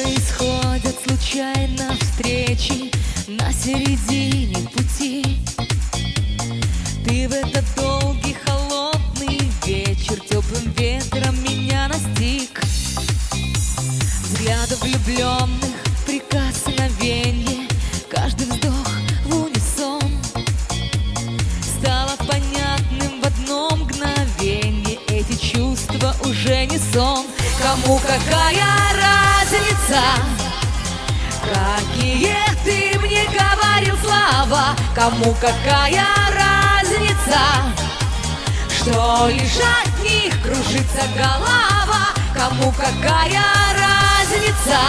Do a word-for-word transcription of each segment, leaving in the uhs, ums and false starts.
происходят случайно встречи на середине пути. Ты в этот долгий холодный вечер теплым ветром меня настиг. Взгляды влюбленных, прикосновенье, каждый вздох в унисон стало понятным в одно мгновенье. Эти чувства уже не сон. Кому какая разница, какие ты мне говорил слова? Кому какая разница, что лишь от них кружится голова? Кому какая разница,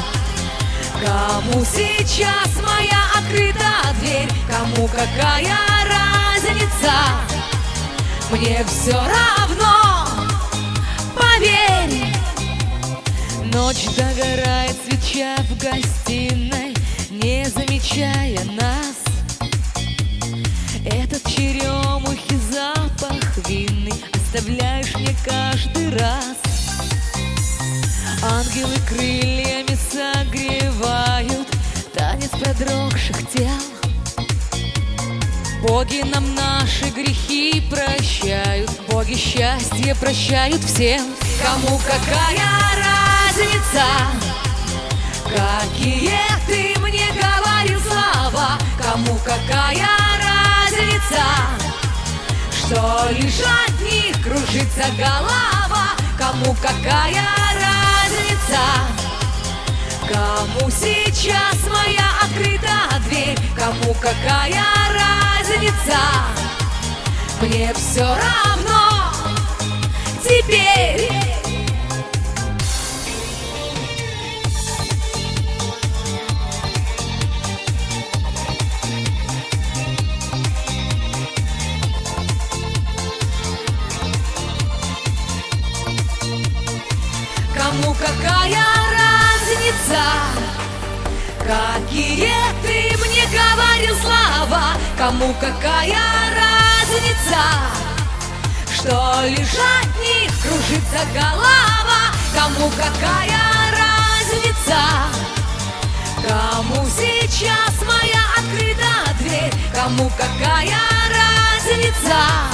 кому сейчас моя открыта дверь? Кому какая разница, мне все равно, поверь. Ночь догорает, свеча в гостиной, не замечая нас. Этот черемухи запах винный оставляешь мне каждый раз. Ангелы крыльями согревают танец продрогших тел. Боги нам наши грехи прощают, боги счастье прощают всем. Кому какая разница, какие ты мне говорил слова? Кому какая разница, что лишь от них кружится голова? Кому какая разница, кому сейчас моя открыта дверь? Кому какая разница, мне все равно теперь. Кому какая разница, какие ты мне говорил слова? Кому какая разница, что лишь от них кружится голова? Кому какая разница, кому сейчас моя открыта дверь? Кому какая разница,